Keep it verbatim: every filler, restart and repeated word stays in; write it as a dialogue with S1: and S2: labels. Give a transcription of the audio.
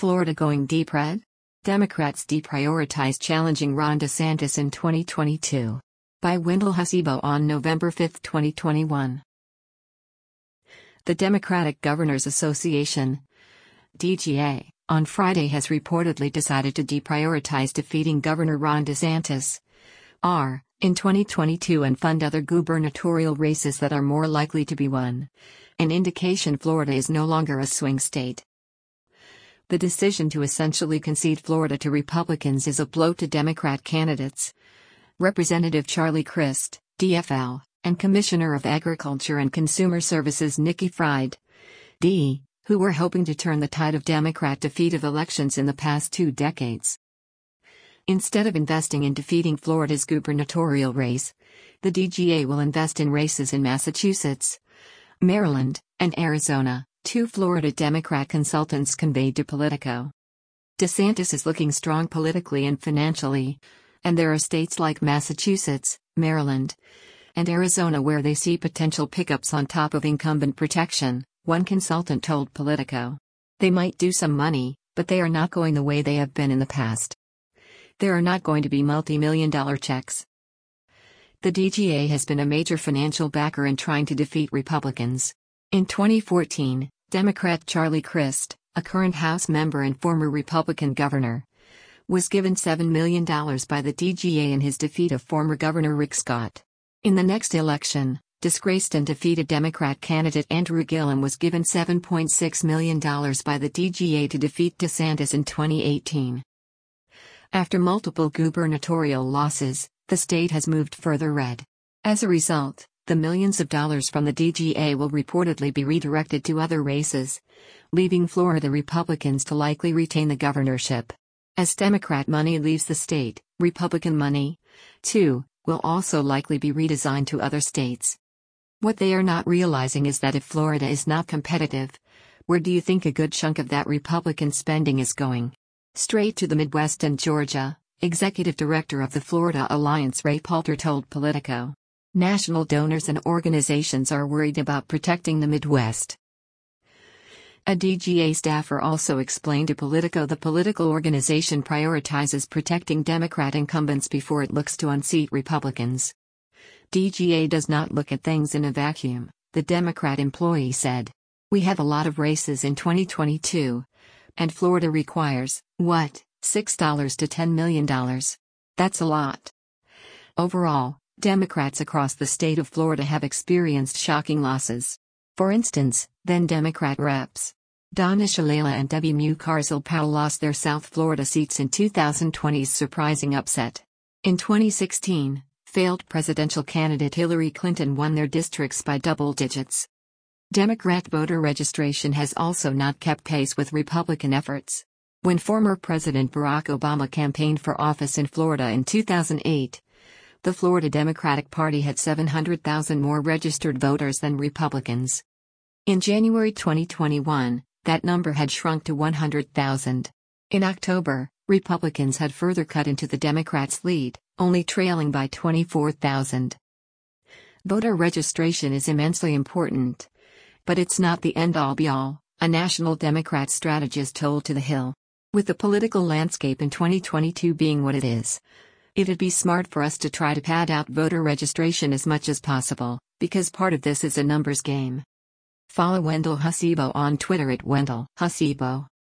S1: Florida going deep red? Democrats deprioritize challenging Ron DeSantis in twenty twenty-two. By Wendell Hasibo on November fifth, twenty twenty-one. The Democratic Governors Association, D G A, on Friday has reportedly decided to deprioritize defeating Governor Ron DeSantis, R, in twenty twenty-two and fund other gubernatorial races that are more likely to be won, an indication Florida is no longer a swing state. The decision to essentially concede Florida to Republicans is a blow to Democrat candidates. Representative Charlie Crist, D F L, and Commissioner of Agriculture and Consumer Services Nikki Fried, D, who were hoping to turn the tide of Democrat defeat of elections in the past two decades. Instead of investing in defeating Florida's gubernatorial race, the D G A will invest in races in Massachusetts, Maryland, and Arizona, two Florida Democrat consultants conveyed to Politico. DeSantis is looking strong politically and financially, and there are states like Massachusetts, Maryland, and Arizona where they see potential pickups on top of incumbent protection, one consultant told Politico. They might do some money, but they are not going the way they have been in the past. There are not going to be multi-million dollar checks. The D G A has been a major financial backer in trying to defeat Republicans. In twenty fourteen, Democrat Charlie Crist, a current House member and former Republican governor, was given seven million dollars by the D G A in his defeat of former Governor Rick Scott. In the next election, disgraced and defeated Democrat candidate Andrew Gillum was given seven point six million dollars by the D G A to defeat DeSantis in twenty eighteen. After multiple gubernatorial losses, the state has moved further red. As a result, the millions of dollars from the D G A will reportedly be redirected to other races, leaving Florida Republicans to likely retain the governorship. As Democrat money leaves the state, Republican money, too, will also likely be redesigned to other states. What they are not realizing is that if Florida is not competitive, where do you think a good chunk of that Republican spending is going? Straight to the Midwest and Georgia, Executive Director of the Florida Alliance Ray Palter told Politico. National donors and organizations are worried about protecting the Midwest. A D G A staffer also explained to Politico the political organization prioritizes protecting Democrat incumbents before it looks to unseat Republicans. D G A does not look at things in a vacuum, the Democrat employee said. We have a lot of races in twenty twenty-two. And Florida requires, what, six to ten million dollars? That's a lot. Overall, Democrats across the state of Florida have experienced shocking losses. For instance, then Democrat reps Donna Shalala and Debbie Mucarsel-Powell lost their South Florida seats in two thousand twenty's surprising upset. In twenty sixteen, failed presidential candidate Hillary Clinton won their districts by double digits. Democrat voter registration has also not kept pace with Republican efforts. When former President Barack Obama campaigned for office in Florida in two thousand eight, the Florida Democratic Party had seven hundred thousand more registered voters than Republicans. In January twenty twenty-one, that number had shrunk to one hundred thousand. In October, Republicans had further cut into the Democrats' lead, only trailing by twenty-four thousand. Voter registration is immensely important. But it's not the end-all be-all, a national Democrat strategist told To The Hill. With the political landscape in twenty twenty-two being what it is, it'd be smart for us to try to pad out voter registration as much as possible, because part of this is a numbers game. Follow Wendell Hasibo on Twitter at Wendell Hasibo.